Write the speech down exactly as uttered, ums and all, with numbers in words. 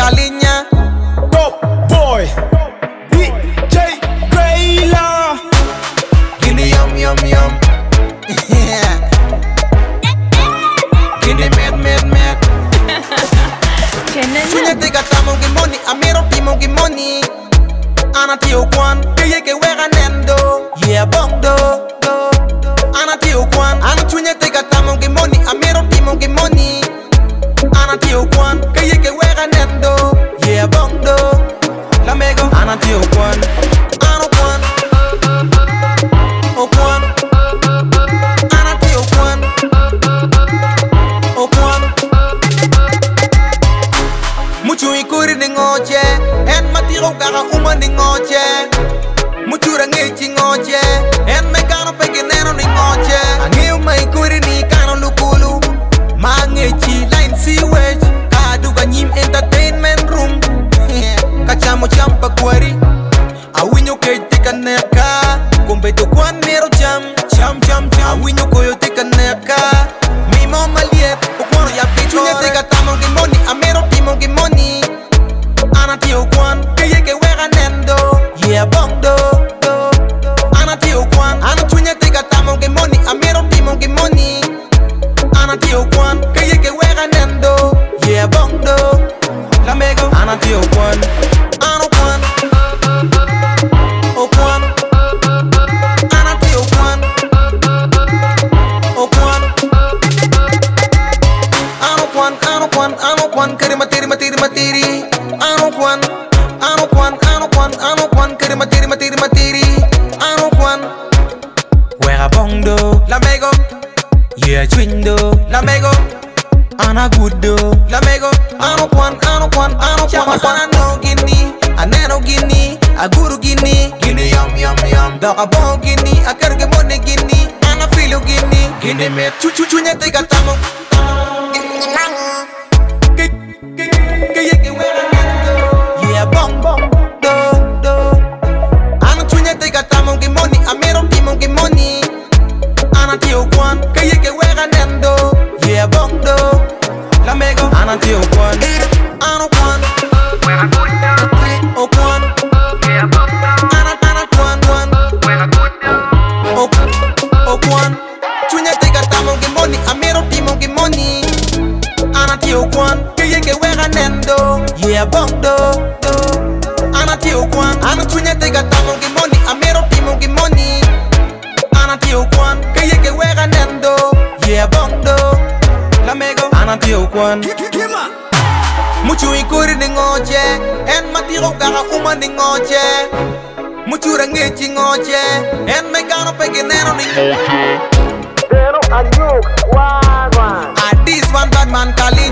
Kalinya. Top boy D J Grayla. Gini yum yum yum. Gini med med med. Sunya tika tamo gimoni, amiro pimo gimoni. Ana tio kwan, keye ke wega nendo. Yeah bondo. Ana tio kwan, ana sunya tika tamo gimoni, amiro pimo gimoni. Ana tio kwan, keye ke wega nendo. Yeah bondo. Lamego, ana tio kwan. Ano kwan. O kwan. Ana tio kwan. O kwan. Muchu ikuri ni ngoche, en matiro kaka uma ni ngoche. Muchu rangichi ngoche, en mekano pekinero ni ngoche. Angiu ma ikuri ni kano lukulu, ma ngechi line sewage. Kaduga nyim entertainment room, kachamo champa kwari. Awinyo kejtika neka, kumbe tu kwan mero cham, cham cham cham. Awinyo koyo tika neka, mimo maliet, ukwano ya pichu. Chunya tika tamo gimoni, amero pimo gimoni. Ana tio kwan, keye ke wega nendo. Yeah bondo. Ana tio kwan, ana chunya tika tamo gimoni, amero pimo gimoni. Ana tio kwan, keye ke wega nendo. Yeah bondo. Lamego, ana tio kwan. Ano kwan. O kwan. Ana tio kwan. O kwan. Ano kwan, ano kwan, ano kwan, kiri matiri matiri matiri. Ano kwan, ano kwan, ano kwan, ano kwan, kiri matiri matiri matiri. Ano kwan. Wega bondo, lamego. Yeah chwindo, lamego. Ana gudo, lamego. Ano kwan, ano kwan, ano kwan. Ana no gini, aneno gini, aguru gini, gini yum yum yum. Doka bon gini, akarge mone gini, ana filo gini, gini met. Chuchu chunya tika tamo. Yeah bong bong do do. Ana chunya tika tamo gimoni, amero pimo gimoni. Ana tio kwan, keye ke wega nendo. Yeah bong do. Lamego, ana tio kwan. Ano kwan. O kwan. Ana ana kwan kwan. O o kwan. Chunya tika tamo gimoni, amero pimo gimoni. Ana tio kwan, keye ke wega nendo. Yeah bondo. Ana tio kwan, ana chunya tika tamo gimoni, amero pimo gimoni. Ana tio kwan, keye ke wega nendo. Yeah bondo. Lamego, ana tio kwan. Muchu ikuri ni ngoche, en matiro kaka uma ni ngoche. Muchu rangichi ngoche, en mekano pekinero ni ngoche. This one bad man Kalinya.